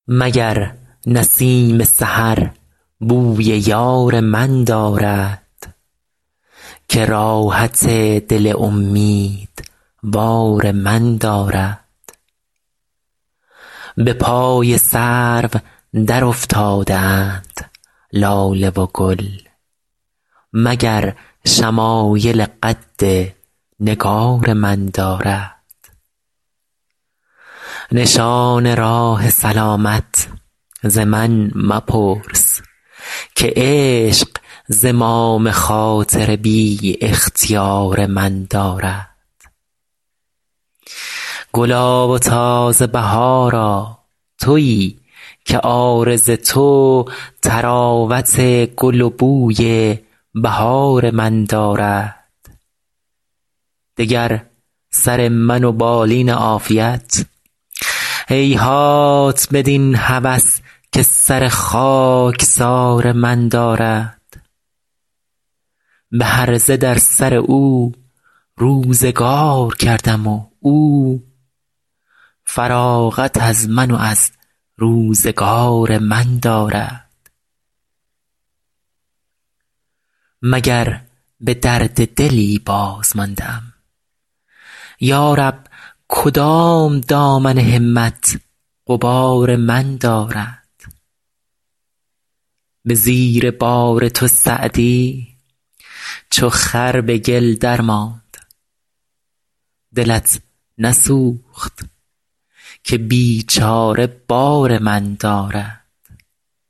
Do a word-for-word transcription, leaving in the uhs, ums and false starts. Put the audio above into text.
مگر نسیم سحر بوی یار من دارد که راحت دل امیدوار من دارد. به پای سرو در افتاده اند لاله و گل مگر شمایل قد نگار من دارد. نشان راه سلامت ز من مپرس که عشق زمام خاطر بی اختیار من دارد. گلا و تازه بهارا تویی که عارض تو طراوت گل و بوی بهار من دارد. دگر سر من و بالین عافیت هیهات بدین هوس که سر خاکسار من دارد. به هرزه در سر او روزگار کردم و او فراغت از من و از روزگار من دارد. مگر به درد دلی باز مانده ام یا رب کدام دامن همت غبار من دارد. به زیر بار تو سعدی چو خر به گل درماند دلت نسوخت که بیچاره بار من دارد.